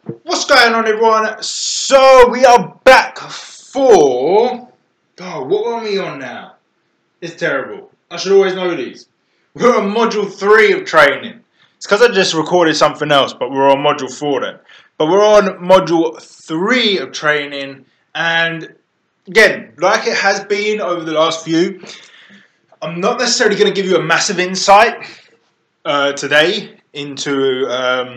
What's going on, everyone? So we are back for... Oh, what are we on now? It's terrible. I should always know these. We're on module 3 of training. It's because I just recorded something else, but we're on module 4 then. But we're on module 3 of training, and again, like it has been over the last few, I'm not necessarily going to give you a massive insight today into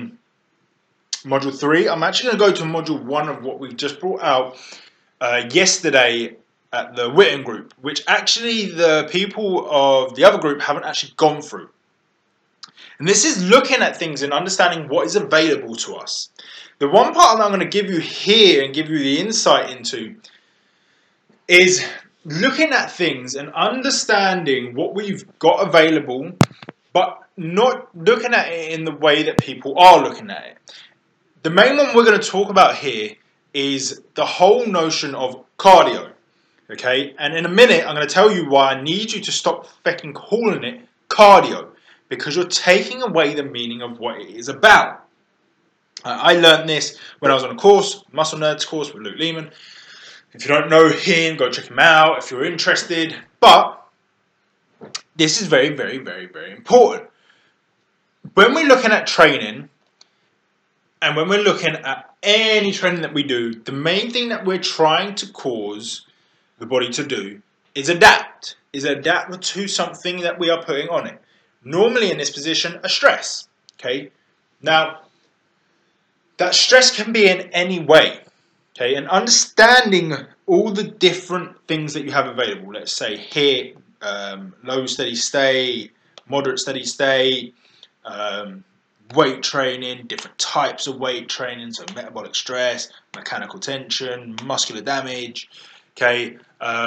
module 3. I'm actually going to go to module 1 of what we've just brought out yesterday at the Witten group, which actually the people of the other group haven't actually gone through. And this is looking at things and understanding what is available to us. The one part that I'm going to give you here and give you the insight into is looking at things and understanding what we've got available, but not looking at it in the way that people are looking at it. The main one we're going to talk about here is the whole notion of cardio. Okay, and in a minute I'm going to tell you why I need you to stop fucking calling it cardio, because you're taking away the meaning of what it is about. I learned this when I was on a course, Muscle Nerds course with Luke Lehman. If you don't know him, go check him out if you're interested. But this is very, very, very, very important. When we're looking at training, and when we're looking at any training that we do, the main thing that we're trying to cause the body to do is adapt to something that we are putting on it. Normally in this position, a stress. Okay, now that stress can be in any way. Okay, and understanding all the different things that you have available. Let's say HIIT, low steady state, moderate steady state, weight training, different types of weight training, so metabolic stress, mechanical tension, muscular damage. Okay,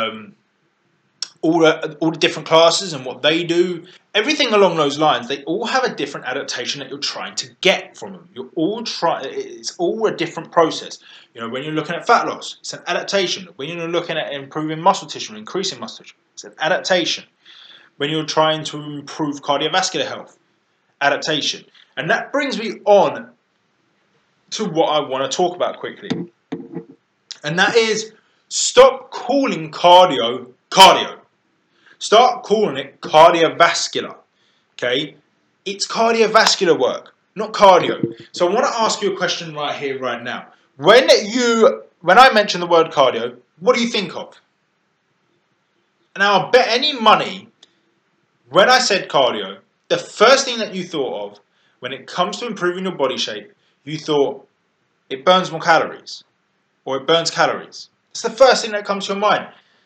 all the different classes and what they do, everything along those lines, they all have a different adaptation that you're trying to get from them. It's all a different process. You know, when you're looking at fat loss, it's an adaptation. When you're looking at improving muscle tissue, increasing muscle tissue, it's an adaptation. When you're trying to improve cardiovascular health, adaptation. And that brings me on to what I want to talk about quickly. And that is, stop calling cardio cardio. Start calling it cardiovascular. Okay? It's cardiovascular work, not cardio. So I want to ask you a question right here, right now. When I mention the word cardio, what do you think of? Now, I bet any money, when I said cardio, the first thing that you thought of when it comes to improving your body shape, you thought it burns more calories, or it burns calories. It's the first thing that comes to your mind.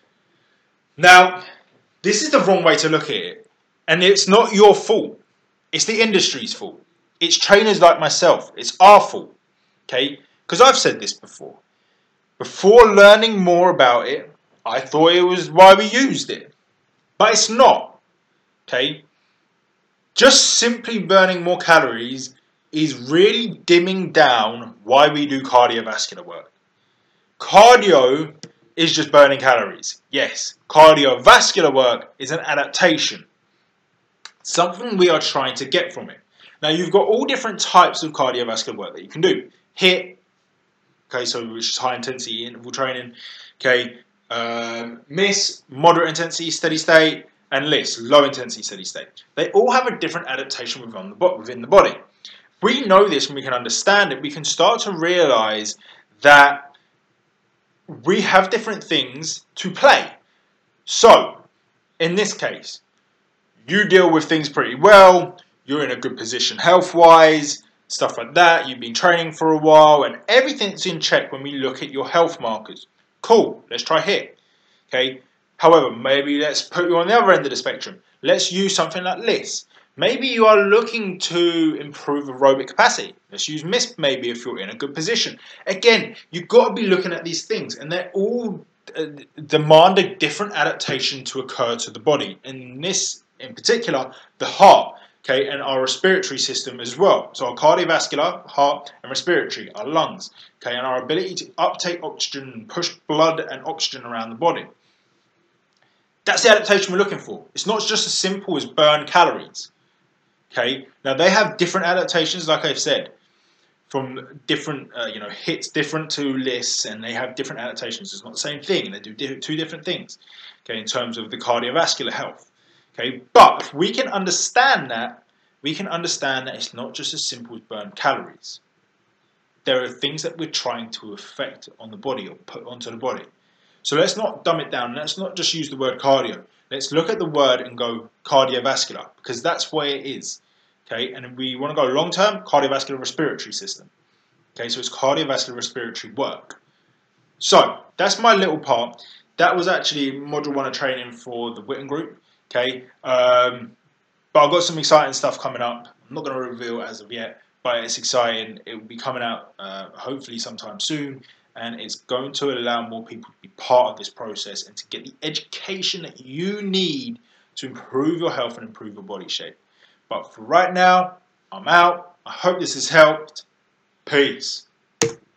Now, this is the wrong way to look at it. And it's not your fault. It's the industry's fault. It's trainers like myself. It's our fault. Okay? Because I've said this before. Before learning more about it, I thought it was why we used it. But it's not. Okay? Just simply burning more calories is really dimming down why we do cardiovascular work. Cardio is just burning calories. Yes, cardiovascular work is an adaptation. Something we are trying to get from it. Now, you've got all different types of cardiovascular work that you can do. HIIT, okay, so which is high intensity interval training. Okay, MISS, moderate intensity steady state, and LISS, low intensity steady state. They all have a different adaptation within the body. If we know this and we can understand it, we can start to realize that we have different things to play. So, in this case, you deal with things pretty well, you're in a good position health-wise, stuff like that, you've been training for a while, and everything's in check when we look at your health markers. Cool, let's try HIIT. Okay. However, maybe let's put you on the other end of the spectrum. Let's use something like LISS. Maybe you are looking to improve aerobic capacity. Let's use MISS maybe if you're in a good position. Again, you've got to be looking at these things, and they're all demand a different adaptation to occur to the body. In this, in particular, the heart, okay, and our respiratory system as well. So our cardiovascular, heart, and respiratory, our lungs, okay, and our ability to uptake oxygen and push blood and oxygen around the body. That's the adaptation we're looking for. It's not just as simple as burn calories. Okay, now they have different adaptations, like I've said. from different, hits different to lists, and they have different adaptations. It's not the same thing. They do two different things, okay, in terms of the cardiovascular health. Okay, but if we can understand that, it's not just as simple as burn calories. There are things that we're trying to affect on the body or put onto the body. So let's not dumb it down. Let's not just use the word cardio. Let's look at the word and go cardiovascular, because that's where it is. Okay, and we want to go long term, cardiovascular respiratory system. Okay, so it's cardiovascular respiratory work. So that's my little part. That was actually module 1 of training for the Witten group. Okay, but I've got some exciting stuff coming up. I'm not going to reveal as of yet, but it's exciting. It will be coming out hopefully sometime soon, and it's going to allow more people to be part of this process and to get the education that you need to improve your health and improve your body shape. But for right now, I'm out. I hope this has helped. Peace.